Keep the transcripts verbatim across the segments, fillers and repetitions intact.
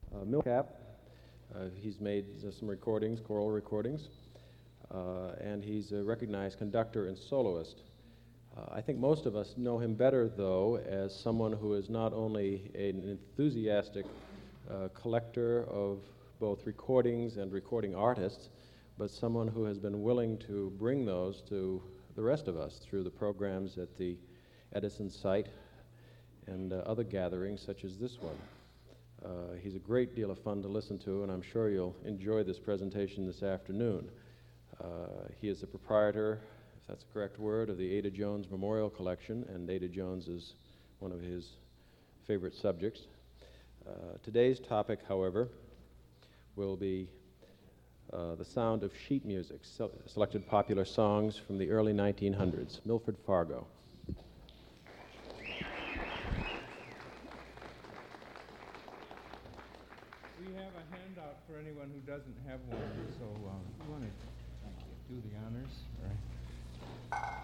uh, Milcap. Uh, he's made uh, some recordings, choral recordings, uh, and he's a recognized conductor and soloist. Uh, I think most of us know him better, though, as someone who is not only an enthusiastic uh, collector of both recordings and recording artists, but someone who has been willing to bring those to the rest of us through the programs at the Edison site and uh, other gatherings such as this one. Uh, he's a great deal of fun to listen to, and I'm sure you'll enjoy this presentation this afternoon. Uh, he is the proprietor, if that's the correct word, of the Ada Jones Memorial Collection, and Ada Jones is one of his favorite subjects. Uh, today's topic, however, will be uh, the sound of sheet music, se- selected popular songs from the early nineteen hundreds. Milford Fargo. We have a handout for anyone who doesn't have one, so um, you want to do the honors? All right.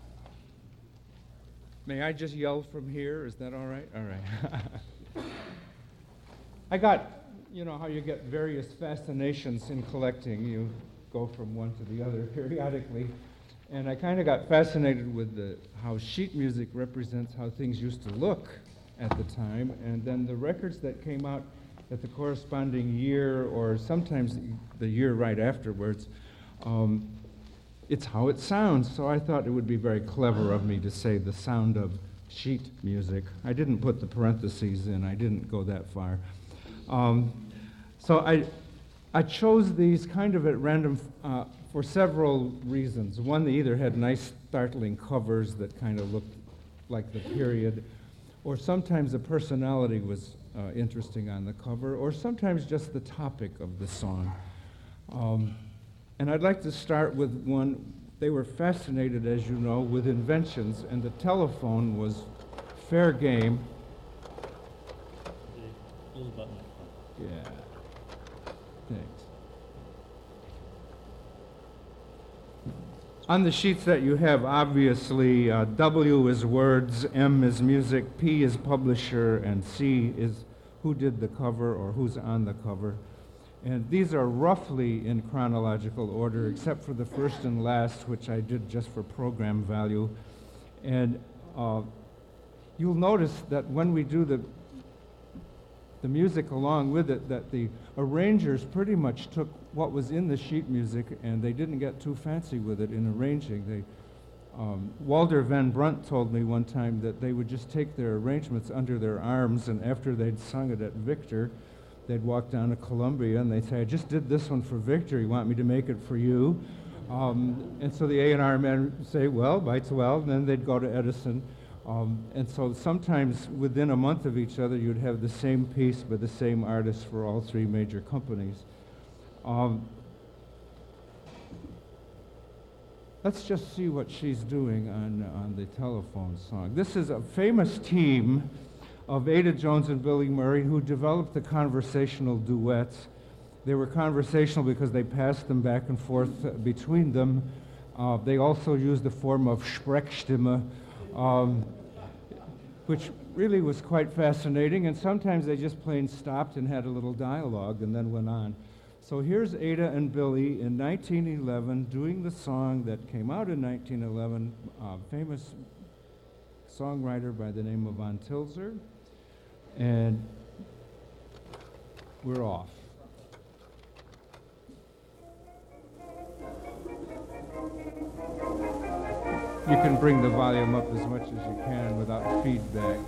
May I just yell from here? Is that all right? All right. I got, you know, how you get various fascinations in collecting. You go from one to the other periodically. And I kind of got fascinated with the, how sheet music represents how things used to look at the time, and then the records that came out at the corresponding year, or sometimes the year right afterwards, um, it's how it sounds. So I thought it would be very clever of me to say the sound of sheet music. I didn't put the parentheses in. I didn't go that far. Um, so I, I chose these kind of at random uh, for several reasons. One, they either had nice, startling covers that kind of looked like the period, or sometimes the personality was uh, interesting on the cover, or sometimes just the topic of the song. Um, and I'd like to start with one. They were fascinated, as you know, with inventions, and the telephone was fair game. The little button. Yeah. Thanks. On the sheets that you have, obviously, uh, W is words, M is music, P is publisher, and C is who did the cover or who's on the cover. And these are roughly in chronological order, except for the first and last, which I did just for program value. And uh, you'll notice that when we do the the music along with it, that the arrangers pretty much took what was in the sheet music and they didn't get too fancy with it in arranging. They, um, Walter Van Brunt told me one time that they would just take their arrangements under their arms, and after they'd sung it at Victor, they'd walk down to Columbia and they'd say, I just did this one for Victor, you want me to make it for you? Um, and so the A and R men would say, well, might well, and then they'd go to Edison. Um, and so sometimes within a month of each other, you'd have the same piece by the same artist for all three major companies. Um, let's just see what she's doing on, on the telephone song. This is a famous team of Ada Jones and Billy Murray who developed the conversational duets. They were conversational because they passed them back and forth uh, between them. Uh, they also used the form of Sprechstimme, Um, which really was quite fascinating, and sometimes they just plain stopped and had a little dialogue and then went on. So here's Ada and Billy in nineteen eleven doing the song that came out in nineteen eleven, uh, famous songwriter by the name of Von Tilzer, and we're off. You can bring the volume up as much as you can without feedback.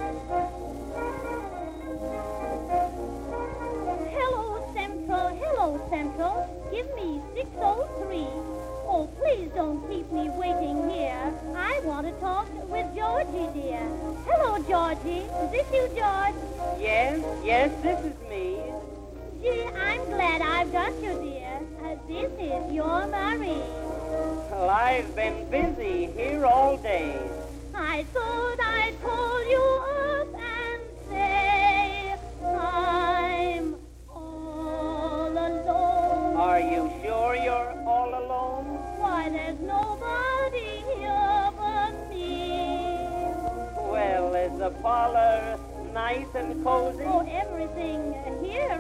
Hello, Central. Hello, Central. Give me six oh three. Oh, please don't keep me waiting here. I want to talk with Georgie, dear. Hello, Georgie. Is this you, George? Yes, yes, this is me. Gee, I'm glad I've got you, dear. Uh, this is your Marie. Well, I've been busy here all day. I thought I'd call you up and say I'm all alone. Are you sure you're all alone? Why, there's nobody here but me. Well, is the parlor nice and cozy? Oh, everything here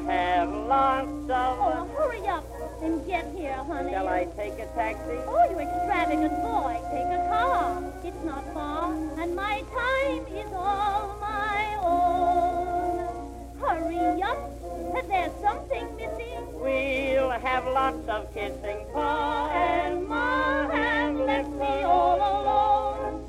have lots of... Oh, hurry up and get here, honey. Shall I take a taxi? Oh, you extravagant boy. Take a car. It's not far, and my time is all my own. Hurry up. There's something missing. We'll have lots of kissing. Pa and Ma have left me all alone.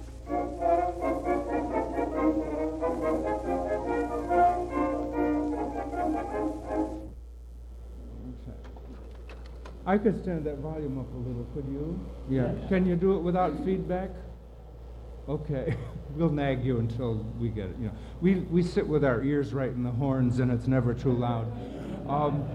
I could stand that volume up a little, could you? Yeah. Can you do it without feedback? Okay. We'll nag you until we get it. You know, we we sit with our ears right in the horns, and it's never too loud. Um,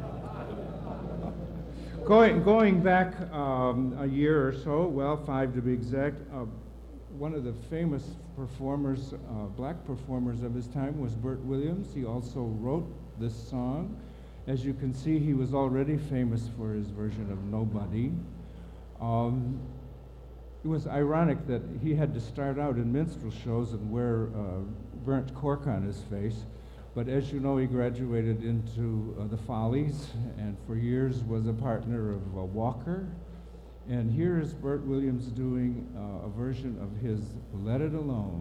going going back um, a year or so, well, five to be exact. Uh, one of the famous performers, uh, black performers of his time, was Bert Williams. He also wrote this song. As you can see, he was already famous for his version of Nobody. Um, it was ironic that he had to start out in minstrel shows and wear uh, burnt cork on his face. But as you know, he graduated into uh, the Follies and for years was a partner of uh, Walker. And here is Bert Williams doing uh, a version of his Let It Alone.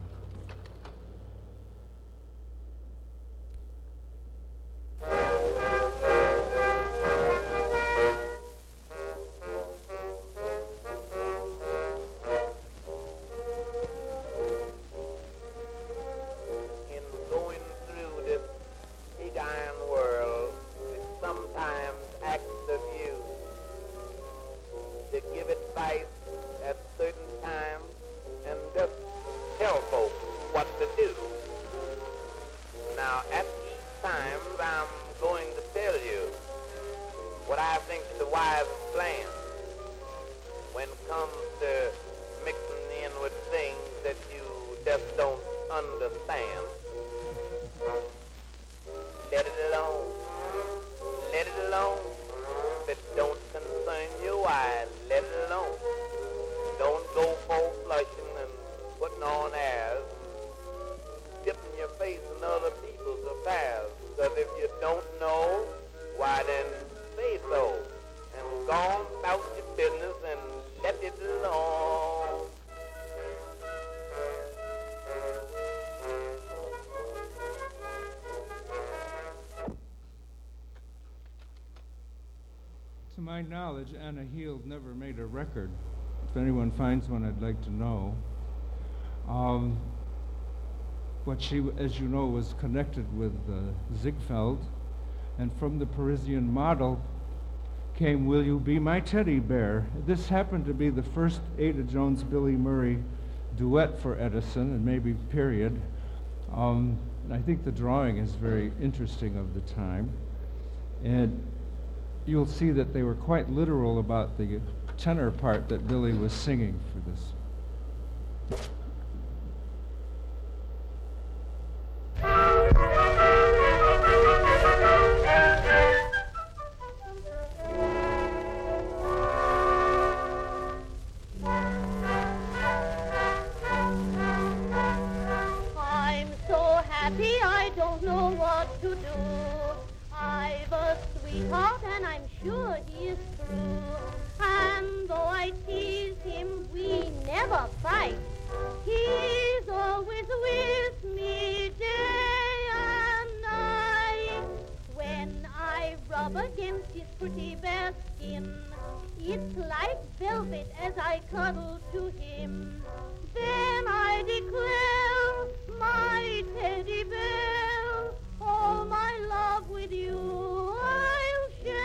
To my knowledge, Anna Heald never made a record. If anyone finds one, I'd like to know. Um, but she, as you know, was connected with uh, Ziegfeld, and from the Parisian Model came Will You Be My Teddy Bear? This happened to be the first Ada Jones-Billy Murray duet for Edison, and maybe period. Um, I think the drawing is very interesting of the time. And you'll see that they were quite literal about the tenor part that Billy was singing for this. I'm so happy I don't know what to do. I've a sweetheart and I'm sure he is true. And though I tease him, we never fight. He's always with me day and night. When I rub against his pretty bare skin, it's like velvet as I cuddle to him. Then I declare, my teddy bear, all my love with you I'll share.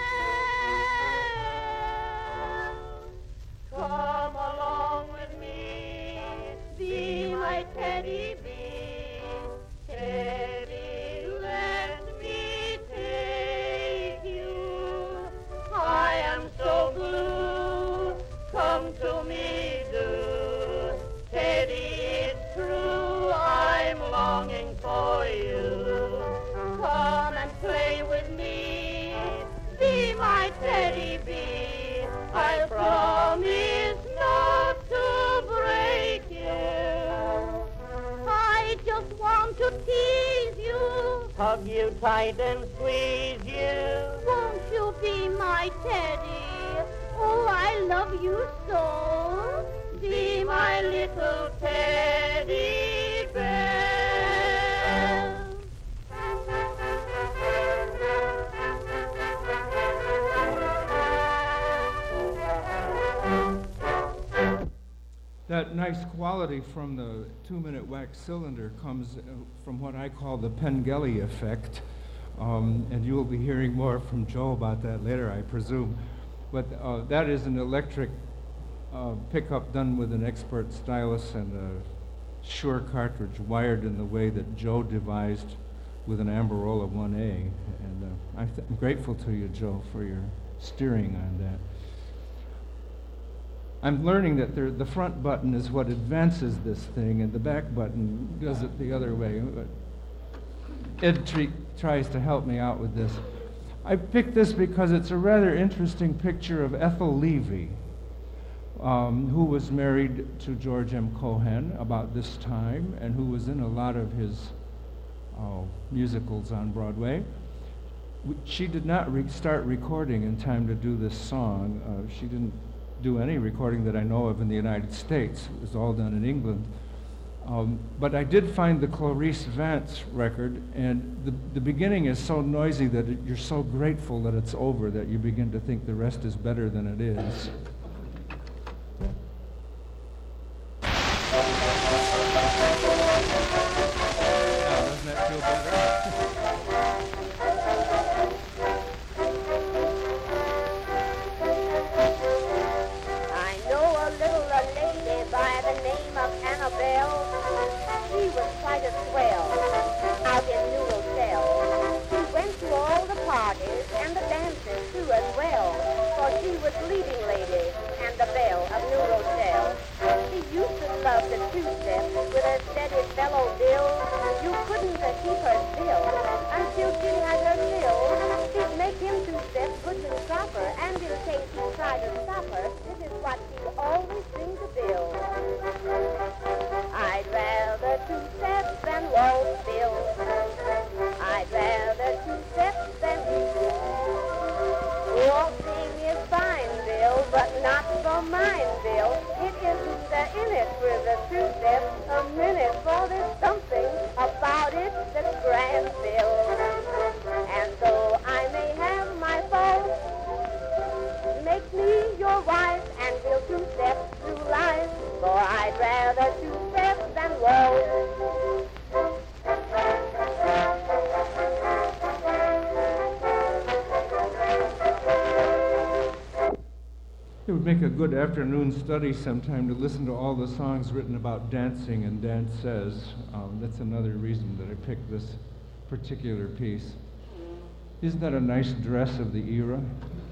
Come along with me, be my teddy bear. Teddy, let me take you. I am so blue, come to me, do. Teddy, it's true, I'm longing for you. Come and play with me, be my teddy bear. I promise not to break you. I just want to tease you hug you tight and squeeze you. Won't you be my teddy? Oh, I love you so. Be my little teddy bear. That nice quality from the two-minute wax cylinder comes uh, from what I call the Pengelly effect, um, and you will be hearing more from Joe about that later, I presume. But uh, that is an electric uh, pickup done with an expert stylus and a Shure cartridge wired in the way that Joe devised with an Ambarola one A. And uh, I th- I'm grateful to you, Joe, for your steering on that. I'm learning that there, the front button is what advances this thing, and the back button does it the other way. But Ed tre- tries to help me out with this. I picked this because it's a rather interesting picture of Ethel Levy, um, who was married to George M. Cohan about this time, and who was in a lot of his uh, musicals on Broadway. She did not re- start recording in time to do this song. Uh, she didn't do any recording that I know of in the United States. It was all done in England. Um, but I did find the Clarice Vance record, and the, the beginning is so noisy that it, you're so grateful that it's over that you begin to think the rest is better than it is. Now, doesn't that feel better? Annabelle, she was quite a swell out in Noodle Cell. She went to all the parties and the dances too as well, for she was leading lady and the belle of Noodle Cell. She used to love the two-step with her steady fellow bill. You couldn't uh, keep her still until she had her fill. She'd make him two-step good and proper, and in case he tried to stop her, this is what she'd always sing to Bill. I'd rather two-step than waltz, Bill. I'd rather two-step than you. Waltzing is fine, Bill, but not for mine, Bill. It isn't the in it with the two-step a minute, for there's something about it that's grand, Bill. And though I may have my faults, make me your wife and we'll two-step through life, for I'd rather two-step than waltz. It would make a good afternoon study sometime to listen to all the songs written about dancing and dances. Um, that's another reason that I picked this particular piece. Isn't that a nice dress of the era?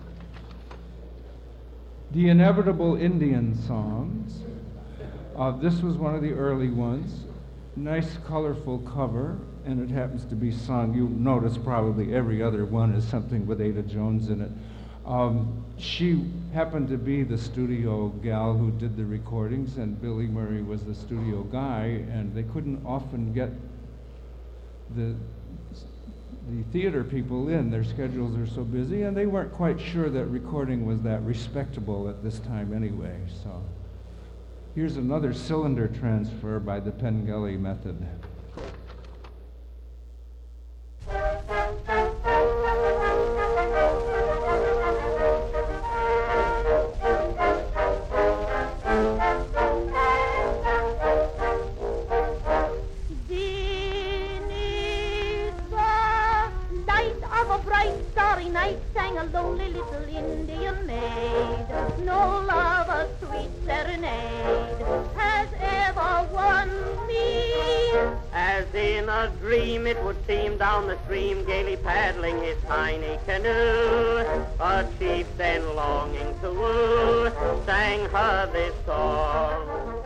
The Inevitable Indian Songs. Uh, this was one of the early ones. Nice, colorful cover, and it happens to be sung. You'll notice probably every other one is something with Ada Jones in it. Um, she happened to be the studio gal who did the recordings, and Billy Murray was the studio guy, and they couldn't often get the the theater people in. Their schedules are so busy, and they weren't quite sure that recording was that respectable at this time anyway. So here's another cylinder transfer by the Pengelly method. Sang a lonely little Indian maid, no lover, sweet serenade has ever won me. As in a dream it would seem, down the stream gaily paddling his tiny canoe, a chieftain longing to woo sang her this song.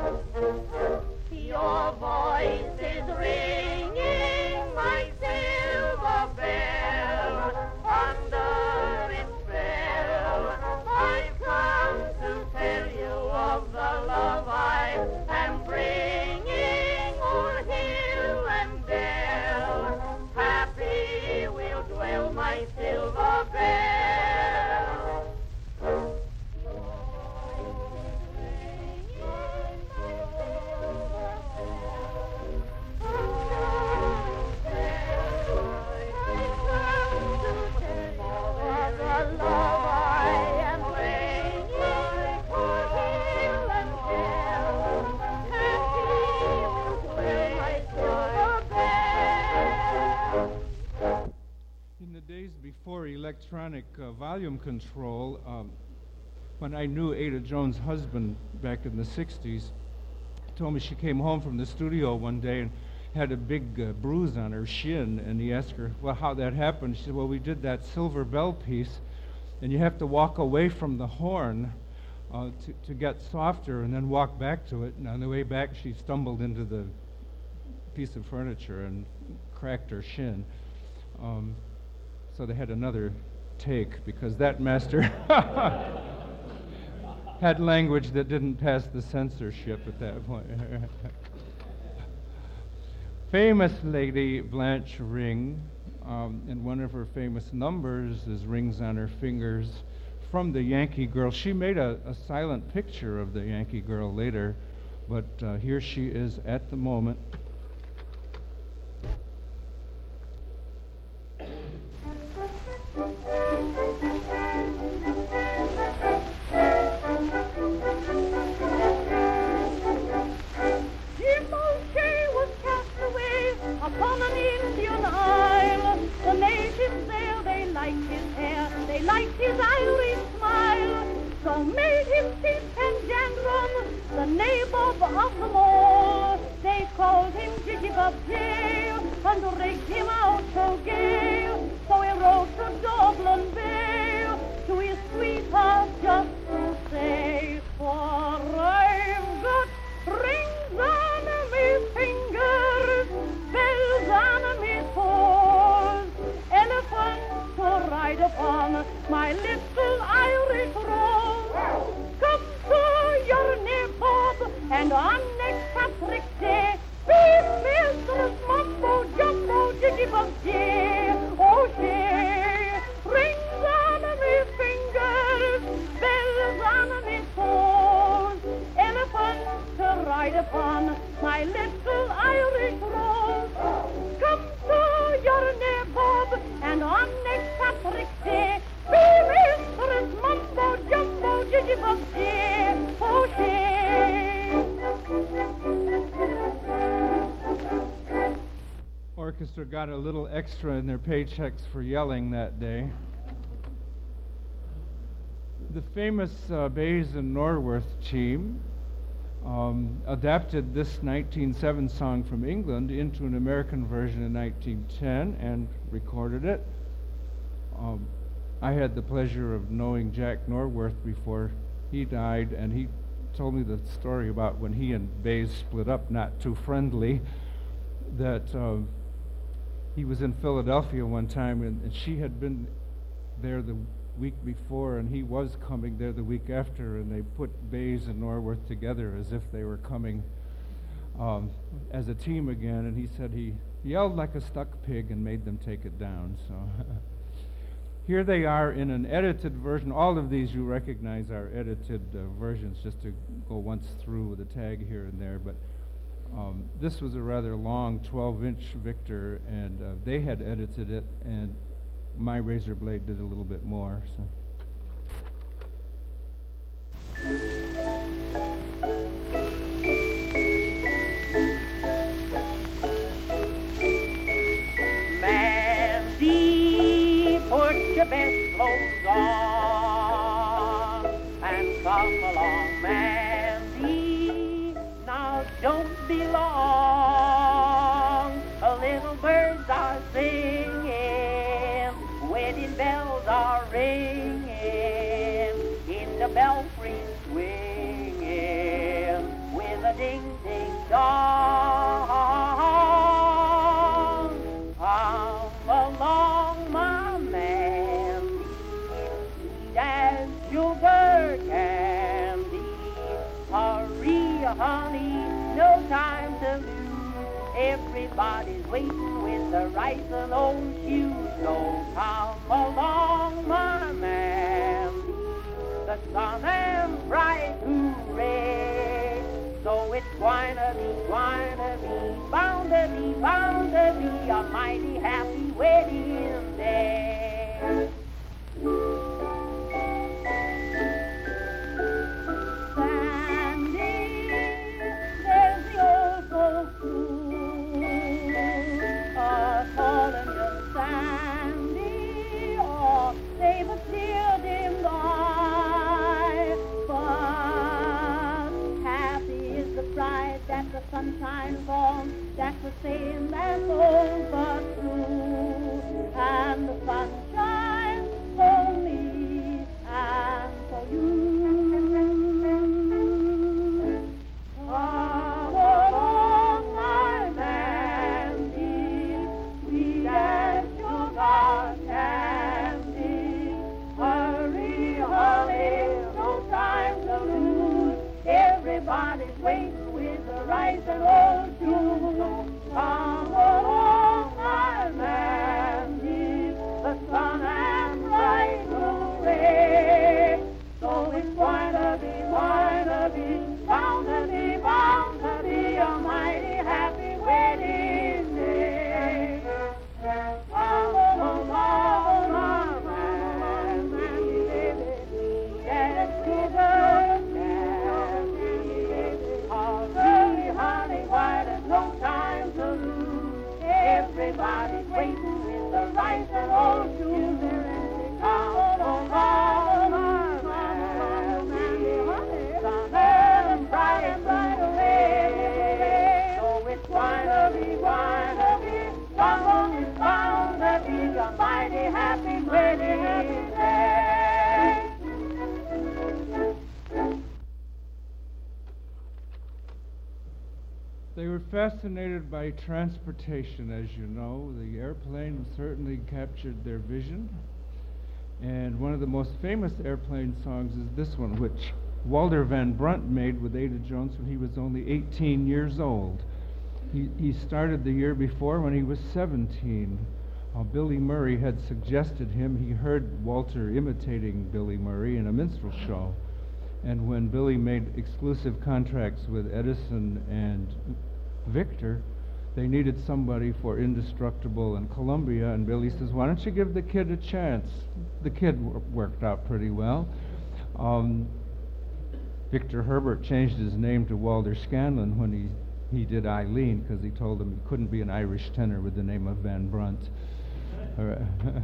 Your voice is ringing my silver bell, under its spell I've come to tell you of the love I am bringing o'er hill and dale. Have before electronic uh, volume control, um, when I knew Ada Jones' husband back in the sixties, told me she came home from the studio one day and had a big uh, bruise on her shin, and he asked her, well, how that happened. She said, well, we did that Silver Bell piece, and you have to walk away from the horn uh, to, to get softer and then walk back to it. And on the way back, she stumbled into the piece of furniture and cracked her shin. Um, so they had another take because that master had language that didn't pass the censorship at that point. Famous lady Blanche Ring, um, and one of her famous numbers is Rings on Her Fingers from the Yankee Girl. She made a, a silent picture of the Yankee Girl later, but uh, here she is at the moment. Upon an Indian isle, the natives there, they liked his hair, they liked his Irish smile, so made him Chief Panjandrum, the nabob of them all. They called him Jiggy Bob Jay, and rigged him out so gay, so he rode to Dublin Bay, to his sweetheart just to say, for I've got rings on me fingers, bells on me toes, elephants to ride upon my little Irish rose. Come to your nabob, and on next Patrick's Day, be Mistress Mumbo Jumbo Jiggy Bob Jay. Oh, Jay, rings on me fingers, bells on me toes, elephants to ride upon my little Irish rose. Come to your nabob, and on next Patrick's Day, be Mistress Mumbo Jumbo Jiggy Bob Jay. Oh, Jay. Orchestra got a little extra in their paychecks for yelling that day. The famous uh, Bayes and Norworth team um, adapted this nineteen oh seven song from England into an American version in nineteen ten and recorded it. Um, I had the pleasure of knowing Jack Norworth before he died, and he told me the story about when he and Bayes split up, not too friendly, that um, he was in Philadelphia one time, and, and she had been there the week before, and he was coming there the week after, and they put Bayes and Norworth together as if they were coming um, as a team again, and he said he yelled like a stuck pig and made them take it down. So here they are in an edited version. All of these you recognize are edited uh, versions, just to go once through with a tag here and there, but Um, this was a rather long twelve-inch Victor, and uh, they had edited it, and my razor blade did a little bit more. So. Mandy, put your best clothes on and come along, Mandy. Now don't be long. The little birds are singing, wedding bells are ringing, in the belfry swinging with a ding ding dong. Come along, my man, sweet as sugar candy. Hurry, honey, no time to lose. Everybody's waiting with the rice and old shoes. So come along, my man, the sun and bright, hooray. So it's going to be, going to be, bound to be, bound to be a mighty happy wedding day. Sandy, there's the old folks too, a calling you Sandy. gave a clear dimmed eye. But happy is the bride that the sunshine falls, that's the same as old but true. And the sun shines for me and for you. Come along, my Mandy, sweet as sugar candy. Hurry, hurry, no time to lose. Everybody's waiting with the rice and old shoes. Come along, my Mandy, the sun and bright hooray. So it's going to be, going to be, bound to be, bound to be a mighty happy wedding day. Come along, my Mandy, baby, yes, sugar candy. Hurry, honey, why there's no time to lose. Everybody's waiting with the rice and old shoes. Come along, my Mandy, honey, sun and bright and bright away. So it's going to be, going to be, someone is bound to be a mighty happy wedding day. They were fascinated by transportation, as you know. The airplane certainly captured their vision. And one of the most famous airplane songs is this one, which Walter Van Brunt made with Ada Jones when he was only eighteen years old. He, he started the year before when he was seventeen. Uh, Billy Murray had suggested him. He heard Walter imitating Billy Murray in a minstrel show. And when Billy made exclusive contracts with Edison and Victor, they needed somebody for Indestructible and Columbia, and Billy says, why don't you give the kid a chance? The kid w- worked out pretty well. Um, Victor Herbert changed his name to Walter Scanlon when he, he did Eileen, because he told him he couldn't be an Irish tenor with the name of Van Brunt. All right.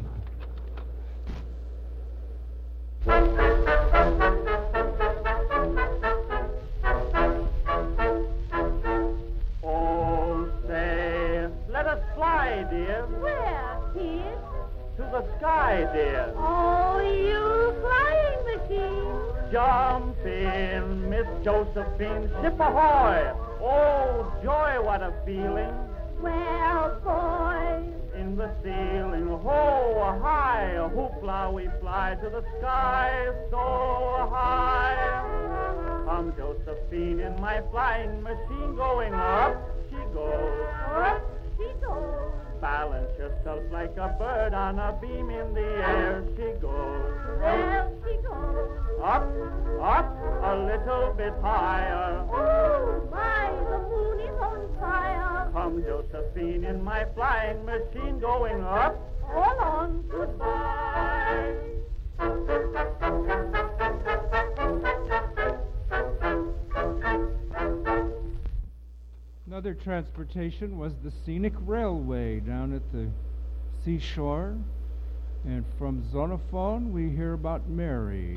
Oh, say, let us fly, dear, Where, kid? to the sky, dear. Oh, you flying machine. Jump in, Miss Josephine, ship ahoy! Oh, joy, what a feeling! Well, boy, In the ceiling, ho, high, hoopla, we fly to the sky, so high. Come, Josephine, in my flying machine, going up, she goes. up she goes. Balance yourself like a bird on a beam in the air, she goes. There she goes. Up, up, a little bit higher. Oh, my, the moon is on fire. Come, Josephine, in my flying machine, going up. Hold on, goodbye. Another transportation was the scenic railway down at the seashore. And from Xenophon, we hear about Mary.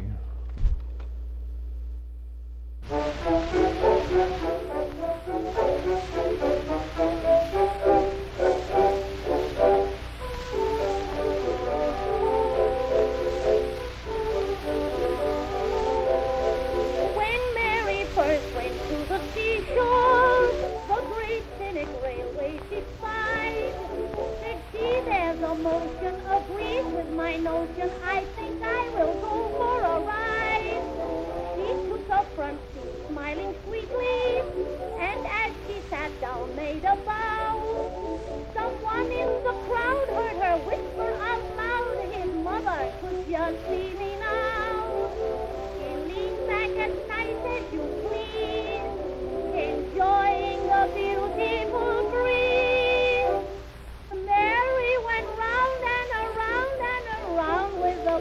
When Mary first went to the seashore, the great scenic railway she spied. Said she, there's a motion agrees with my notion. I think I will go for a ride. She took a front seat, smiling sweetly, and as she sat down, made a bow. Someone in the crowd heard her whisper out loud, his mother could just see me now. She leaned back as nice as you please, enjoying the beautiful breeze. Mary went round and around and around with a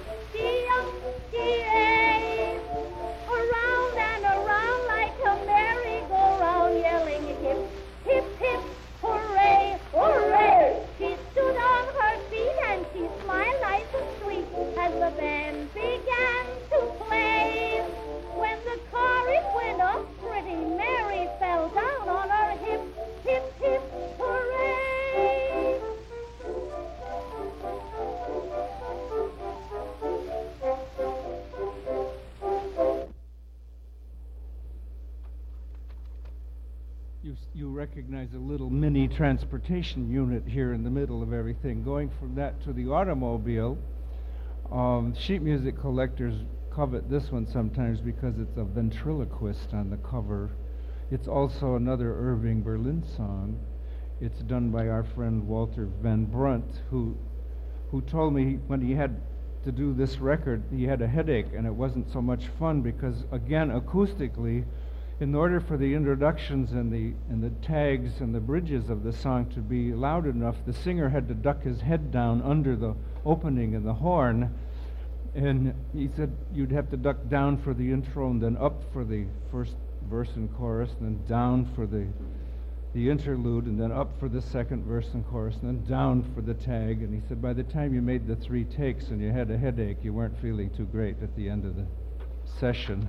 bum-dee-um-dee-ay. Around and around like a merry-go-round, yelling hip, hip, hip, hooray, hooray. She recognize a little mini transportation unit here in the middle of everything. Going from that to the automobile, um, sheet music collectors covet this one sometimes because it's a ventriloquist on the cover. It's also another Irving Berlin song. It's done by our friend Walter Van Brunt, who who told me when he had to do this record, he had a headache, and it wasn't so much fun because, again, acoustically, in order for the introductions and the and the tags and the bridges of the song to be loud enough, the singer had to duck his head down under the opening in the horn, and he said you'd have to duck down for the intro and then up for the first verse and chorus, and then down for the the interlude, and then up for the second verse and chorus, and then down for the tag. And he said by the time you made the three takes and you had a headache, you weren't feeling too great at the end of the session.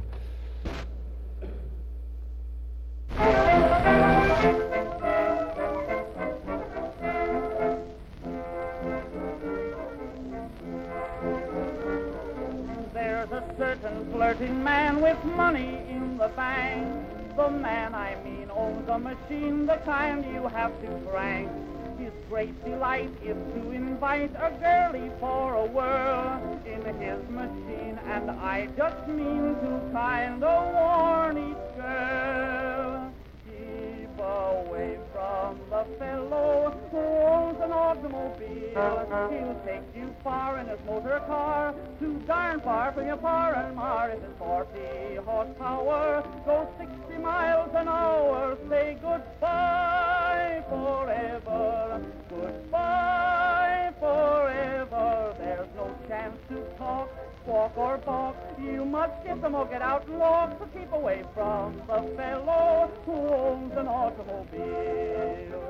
There's a certain flirting man with money in the bank. The man I mean owns a machine, the kind you have to crank. His great delight is to invite a girlie for a whirl in his machine, and I just mean to kind of warn each girl. Keep away from the fellow who owns an automobile. He'll take you far in his motor car, too darn far from your par and mar. If it's forty horsepower, go sixty miles an hour. Say goodbye forever, goodbye forever. There's no chance to talk, walk or balk. You must get them or get out and walk. So keep away from the fellow who owns an automobile.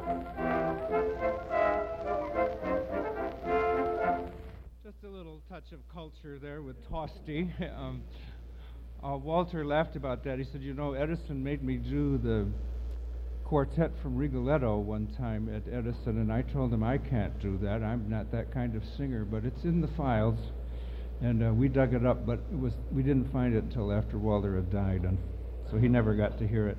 Just a little touch of culture there with Tosti. um, uh, Walter laughed about that. He said, you know, Edison made me do the quartet from Rigoletto one time at Edison, and I told him I can't do that. I'm not that kind of singer, but it's in the files. And uh, we dug it up, but it was we didn't find it until after Walter had died, and so he never got to hear it.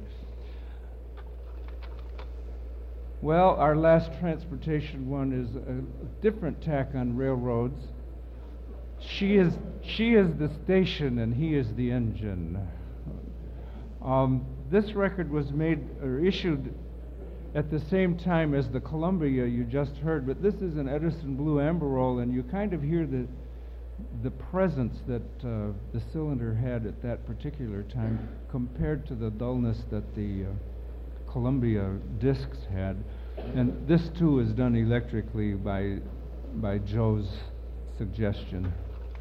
Well, our last transportation one is a different tack on railroads. She is she is the station and he is the engine. Um, this record was made or issued at the same time as the Columbia you just heard, but this is an Edison Blue Amberol, and you kind of hear the the presence that uh, the cylinder had at that particular time compared to the dullness that the uh, Columbia discs had. And this too is done electrically by by Joe's suggestion.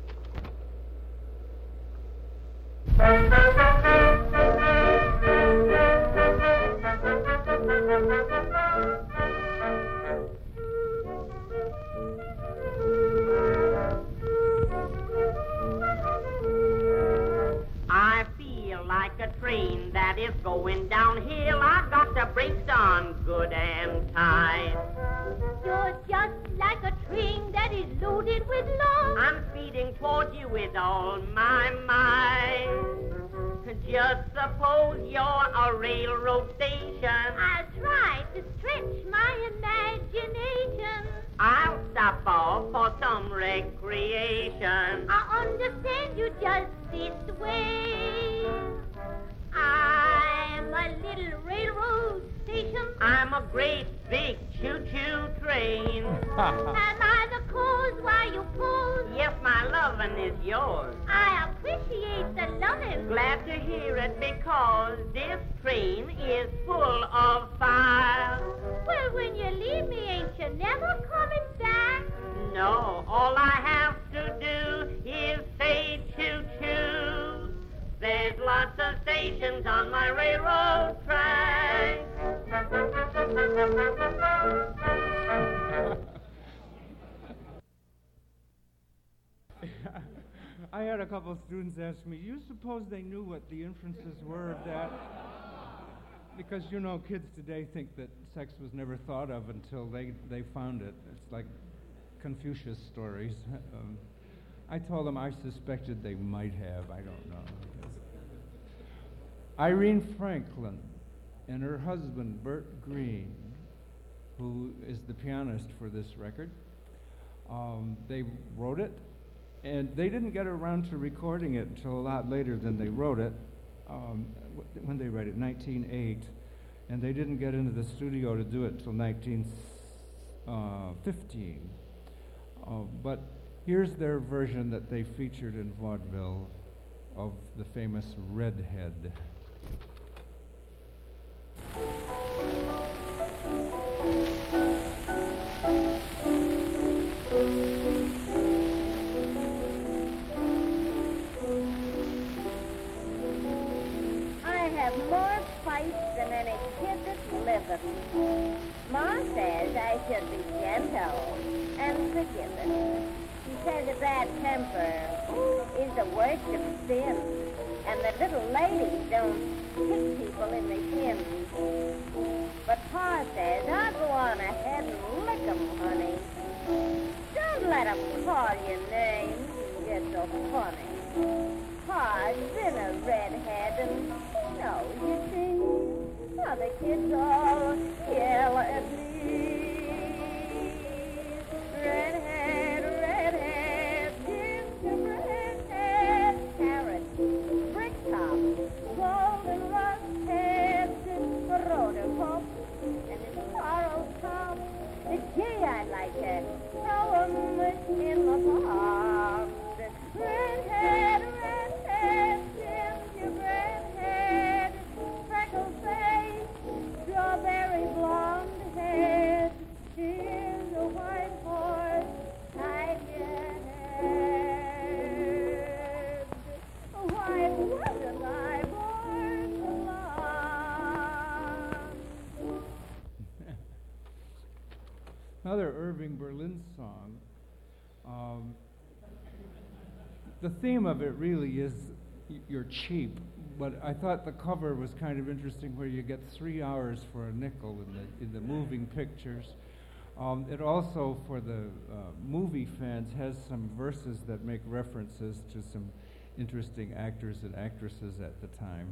I feel like a train that is going downhill. I've got the brakes on good and tight. You're just like a train that is loaded with love. I'm speeding towards you with all my might. Just suppose you're a railroad station. I'll try to stretch my imagination. I'll stop off for some recreation. I understand you just this way. I'm a little railroad station. I'm a great big choo-choo train. Am I the cause why you pull? Yes, my lovin' is yours. I appreciate the loving. Glad to hear it because this train is full of fire. Well, when you leave me, ain't you never coming back? No, all I have to do is say choo-choo. There's lots of stations on my railroad track. I had a couple of students ask me, do you suppose they knew what the inferences were of that? Because, you know, kids today think that sex was never thought of until they, they found it. It's like Confucius stories. Um, I told them I suspected they might have. I don't know. Irene Franklin and her husband, Bert Green, who is the pianist for this record. Um, they wrote it, and they didn't get around to recording it until a lot later than they wrote it. Um, wh- when they wrote it, nineteen oh eight, and they didn't get into the studio to do it until nineteen fifteen. Uh, but here's their version that they featured in vaudeville of the famous Redhead. More fights than any kid that's living. Ma says I should be gentle and forgiving. She says a bad temper is the worst of sin, and that little ladies don't kick people in the shins. But Pa says I'll go on ahead and lick 'em, honey. Don't let 'em call your names and get so funny. Pa's been a redhead and he knows, you see. Other kids all yell at me. Redhead, redhead, gingerbread head, carrot, brick top, golden rust head, rotor pop, and his sorrow top. Gee, I'd like to throw 'em in the pond. Redhead, redhead, gingerbread head, freckled face, strawberry blonde head, here's a white horse, tiger head. Why wasn't I born blonde? Another Irving Berlin song. Um, The theme of it really is y- you're cheap, but I thought the cover was kind of interesting where you get three hours for a nickel in the in the moving pictures. Um, it also, for the uh, movie fans, has some verses that make references to some interesting actors and actresses at the time.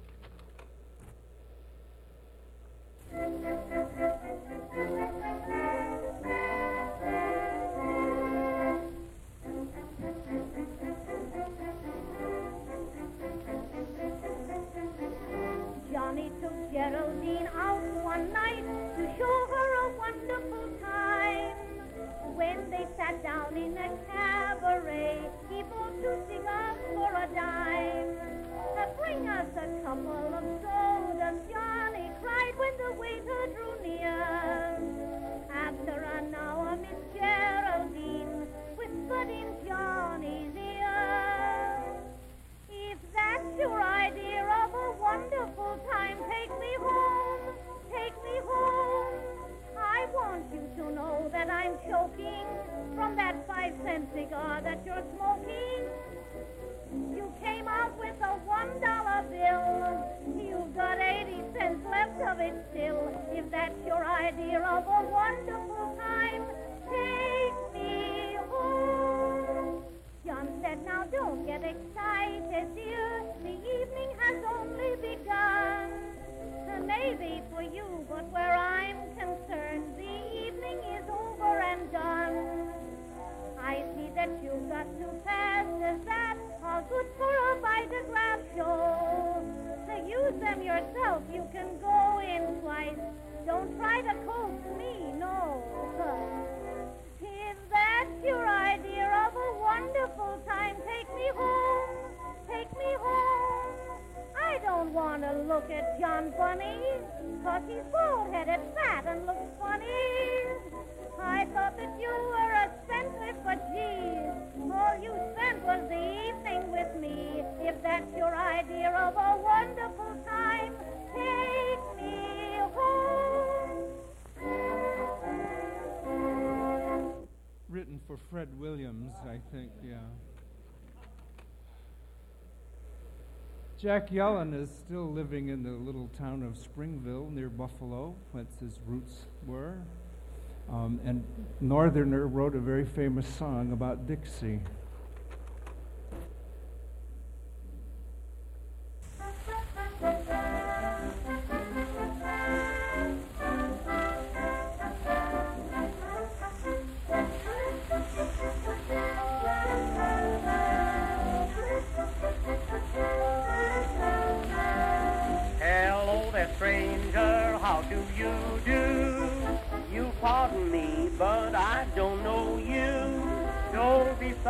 Johnny took Geraldine out one night to show her a wonderful time. When they sat down in a cabaret, he bought two cigars for a dime. Uh, bring us a couple of sodas, Johnny cried when the waiter drew near. After an hour, Miss Geraldine whispered in Johnny's ear, if that's your idea of a wonderful time, take me home, take me home. I want you to know that I'm choking from that five-cent cigar that you're smoking. You came out with a one-dollar bill. You've got eighty cents left of it still. If that's your idea of a wonderful time, take me home. John said, now don't get excited, dear. The evening has only begun. Maybe for you, but where I'm concerned, the evening is over and done. I see that you've got two passes that are good for a vitagraph show. To use them yourself, you can go in twice. Don't try to coax me, no. If that's your idea of a wonderful time, take me home, take me home. I don't want to look at John Bunny, 'cause he's bald-headed, fat, and looks funny. I thought that you were a spendthrift, but geez, all you spent was the evening with me. If that's your idea of a wonderful time, take me home. Written for Fred Williams, I think, yeah. Jack Yellen is still living in the little town of Springville near Buffalo, whence his roots were. Um, and Northerner wrote a very famous song about Dixie.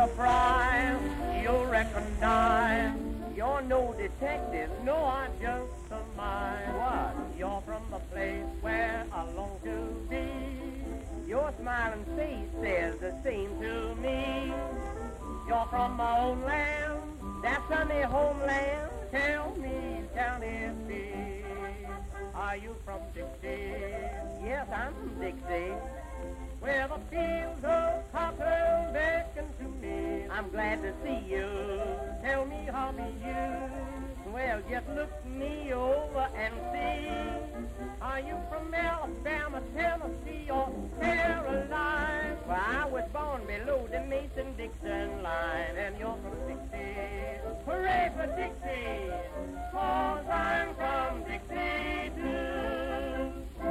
surprise, you'll recognize you're no detective, no, I just surmise. What? You're from the place where I long to be. Your smiling face says the same to me. You're from my own land, that sunny homeland. Tell me, Tennessee, are you from Dixie? Yes, I'm from Dixie, where the fields of cotton beckon to me. I'm glad to see you. Tell me how be you? Well, just look me over and see. Are you from Alabama, Tennessee, or Carolina? Well, I was born below the Mason-Dixon line, and you're from Dixie. Hooray for Dixie, 'cause I'm from Dixie too.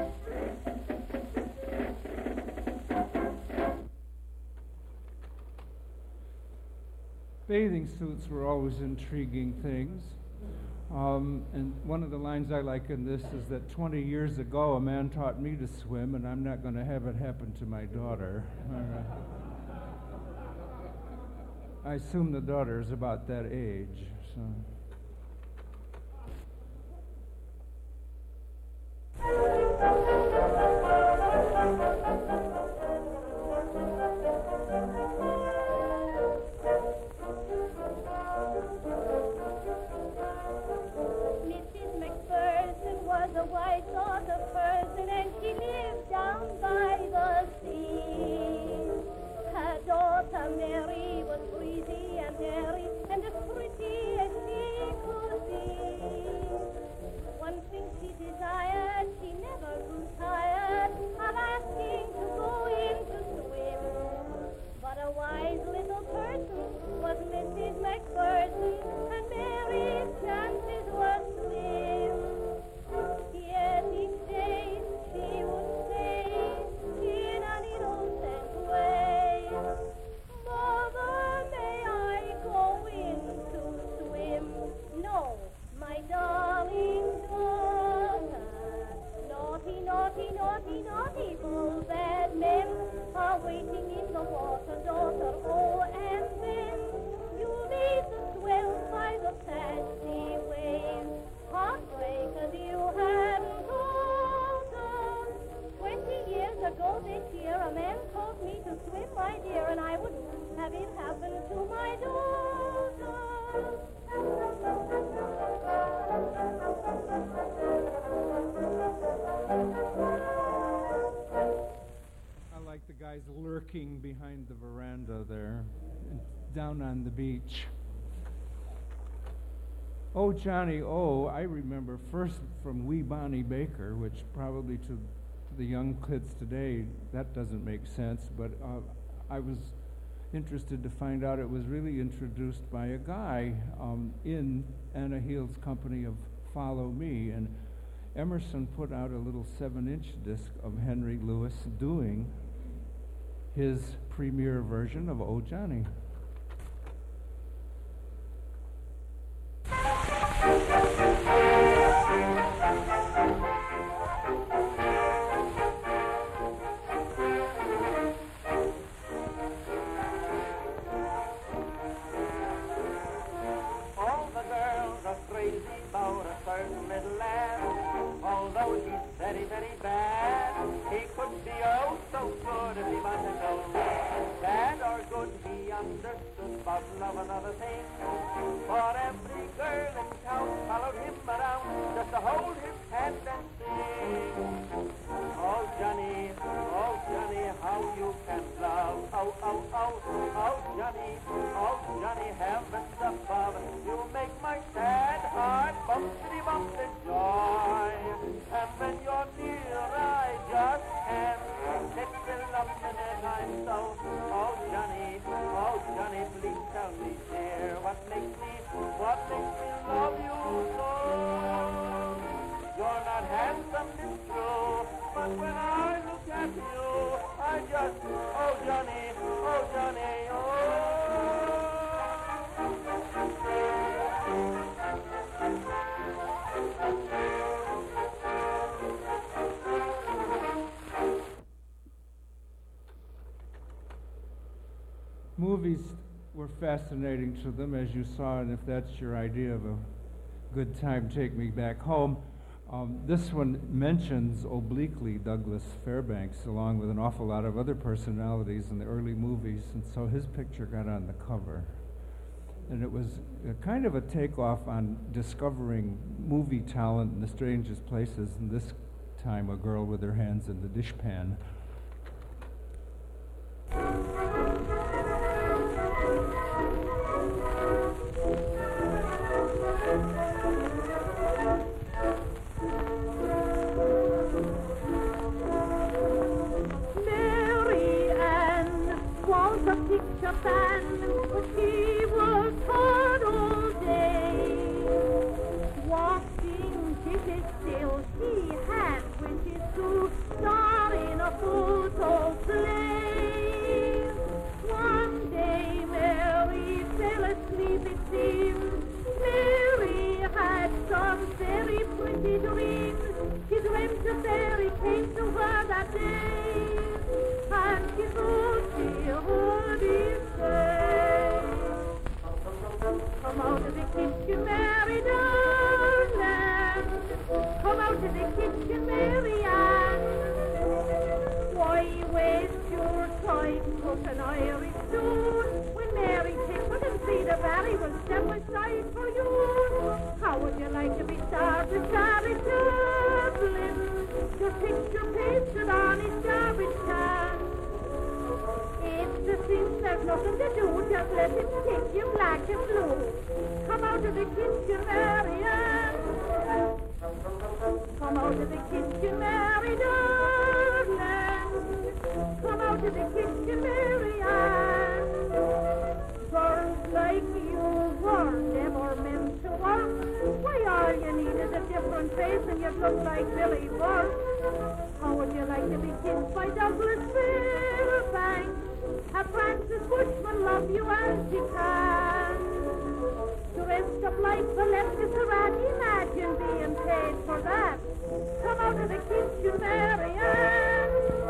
Bathing suits were always intriguing things. Um, and one of the lines I like in this is that twenty years ago a man taught me to swim, and I'm not going to have it happen to my daughter. Uh, I assume the daughter is about that age. So. Lurking behind the veranda there, down on the beach. Oh, Johnny, oh, I remember first from Wee Bonnie Baker, which probably to the young kids today, that doesn't make sense, but uh, I was interested to find out it was really introduced by a guy um, in Anna Heald's company of Follow Me, and Emerson put out a little seven-inch disc of Henry Lewis doing his premiere version of Oh, Johnny. All the girls are crazy about a certain little lad. Although he's very, very bad, he could be oh so good if he wanted to know. Bad or good, he understood about love and other things. For every girl in town followed him around just to hold his hand and sing. Oh, Johnny, oh, Johnny, how you can love. Oh, oh, oh, oh, Johnny, oh, Johnny, heavens above. You make my sad heart bumpity bump with joy. And when you're near, I just can't sit still a minute. I'm so, oh, Johnny, oh, Johnny, please tell me, dear, what makes me, what makes me love you so? You're not handsome, it's true, but when I look at you, I just, oh, Johnny, oh, Johnny, oh. Movies were fascinating to them, as you saw, and if that's your idea of a good time, Take Me Back Home. Um, this one mentions obliquely Douglas Fairbanks, along with an awful lot of other personalities in the early movies, and so his picture got on the cover. And it was a kind of a takeoff on discovering movie talent in the strangest places, and this time a girl with her hands in the dishpan. Mary Ann was a picture fan. She was hard all day. Watching Titty still she had wishes to star in a photo play. One day Mary fell asleep, it seems. Mary had some very pretty dreams. She dreamt a fairy came to her that day, and she thought she heard him say, come out of the kitchen, Mary darling. Come out of the kitchen, Mary Ann. Why waste your time, cook an Irish stew, when Mary Tippett and Peter Barry will step aside for you? How would you like to be starved with Charlie Dublin? Your picture pasted on his garbage can. If the since there's nothing to do, just let him take you black and blue. Come out of the kitchen, Mary Ann. Come out of the kitchen, Mary darling. Come out of the kitchen, Mary Ann. Girls like you were never meant to work. Why, all you need is a different face and you'd look like Billy Burke. How would you like to be kissed by Douglas Fairbanks? Have Francis Bushman love you as he can? Dressed up like Valeska Surratt, imagine being paid for that. Come out of the kitchen, Mary Ann.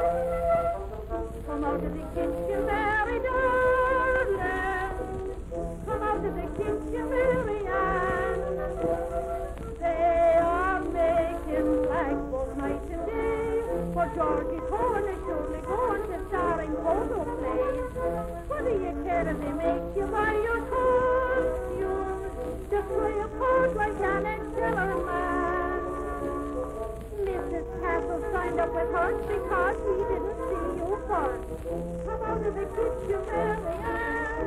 Come out of the kitchen, Mary darling. Come out of the kitchen, Mary Ann. They are making black both night and day, for Georgie Cohen is surely going to star in photo plays. What do you care if they make you buy your costume? Just play a part like Janet Sillerman. Missus Castle signed up with her because he didn't see you first. Come out of the kitchen, Mary Ann.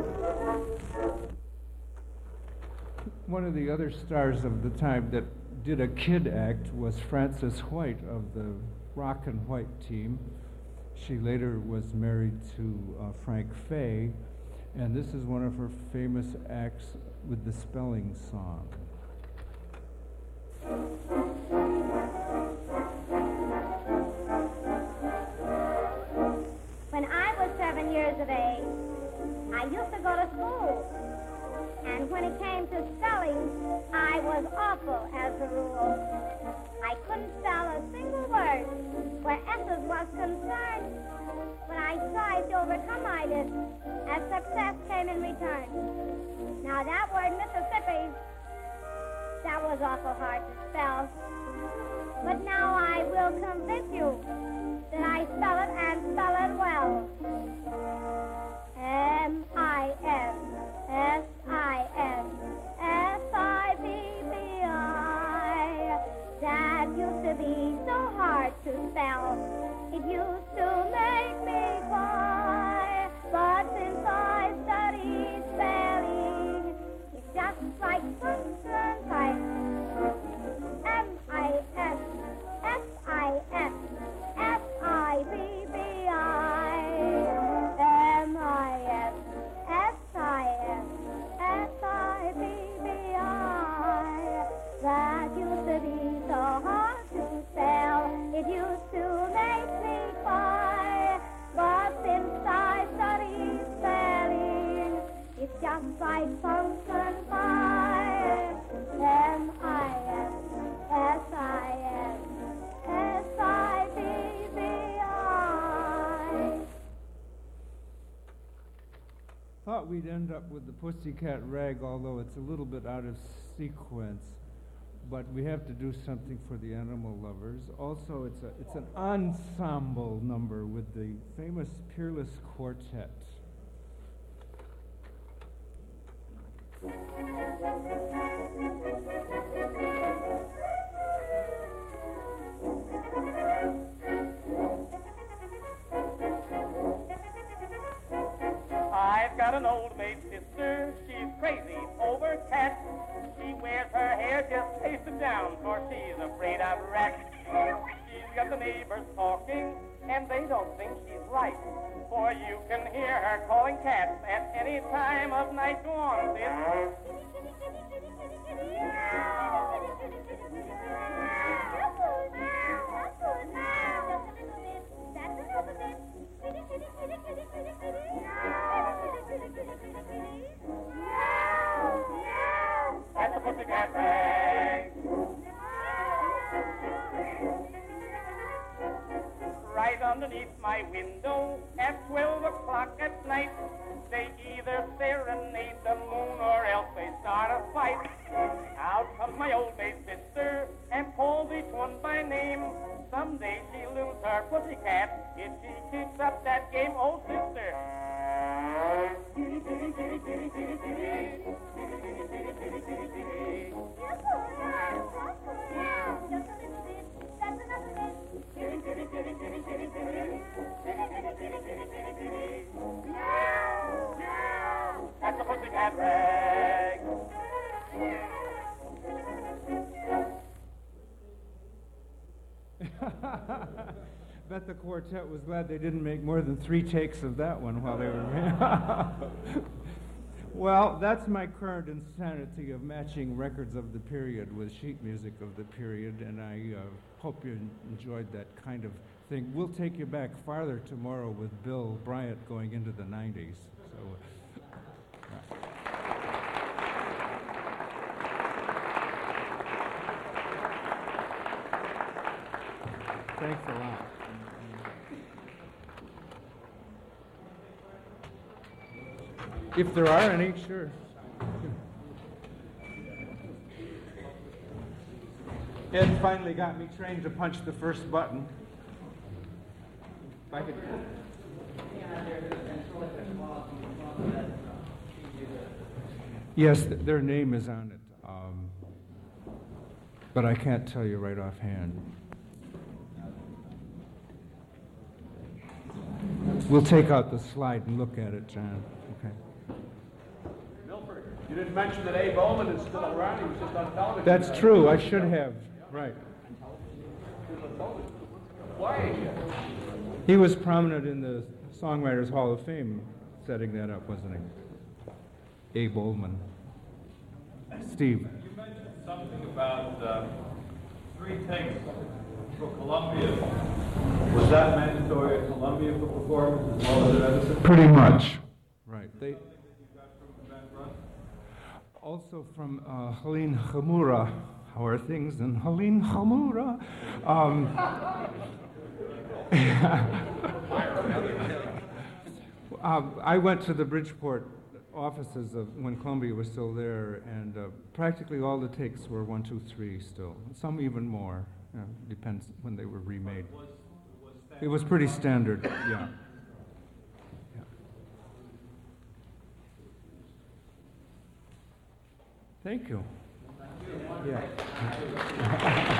One of the other stars of the time that did a kid act was Frances White of the Rock and White team. She later was married to uh, Frank Fay, and this is one of her famous acts with the spelling song. When I was seven years of age, I used to go to school. And when it came to spelling, I was awful as a rule. I couldn't spell a single word where S's was concerned. When I tried to overcome my this, a success came in return. Now that word Mississippi, that was awful hard to spell. But now I will convince you that I spell it and spell it well. M I S S I S S I B B I. That used to be so hard to spell. It used to make me cry. But since I studied spelling, it's just like sunshine type. M I S S I S S I B B I. M I S S I S S I B B I. That used to be so hard to spell. It used to make me cry. But since I studied spelling, it's just like function pie. M I S S I S S I B B I. thought we'd end up with the Pussycat Rag, although it's a little bit out of sequence. But we have to do something for the animal lovers. Also, it's a it's an ensemble number with the famous Peerless Quartet. I've got an old maid sister, she's crazy over cats. She wears her hair just pasted down, for she's afraid of rats. She's got the neighbors talking, and they don't think she's right. For you can hear her calling cats at any time of night. Go on, sis. That's the Pussycat Rag. Right underneath my window at twelve o'clock at night, they either serenade the moon or else they start a fight. Out comes my old maid sister and calls each one by name. Someday she'll lose her pussycat if she keeps up that game, old sister. Kitty, kitty, kitty, kitty, kitty, kitty. That's the Pussycat Rag. Bet the quartet was glad they didn't make more than three takes of that one while they were. Well, that's my current insanity of matching records of the period with sheet music of the period, and I uh, hope you enjoyed that kind of thing. We'll take you back farther tomorrow with Bill Bryant going into the nineties. So. Uh, Thanks a lot. If there are any, sure. Ed finally got me trained to punch the first button. If I could. Yes, th- their name is on it, um, but I can't tell you right offhand. We'll take out the slide and look at it, John. Okay. Milford, you didn't mention that Abe Bowman is still around. He was just on television. That's true. I should have. Right. Why? He was prominent in the Songwriters Hall of Fame setting that up, wasn't he? Abe Oldman. Steve. You mentioned something about uh, three takes for Columbia. Was that mandatory at Columbia for performance as well as at Edison? Pretty much. Right. They Something that you got from Van Brunt? also from uh, Helene Hamura. How are things in Helene Hamura? Um, um, I went to the Bridgeport offices of when Columbia was still there, and uh, practically all the takes were one, two, three still. Some even more. You know, depends when they were remade. Was, was that It was pretty standard, yeah. Yeah. Thank you. Yeah.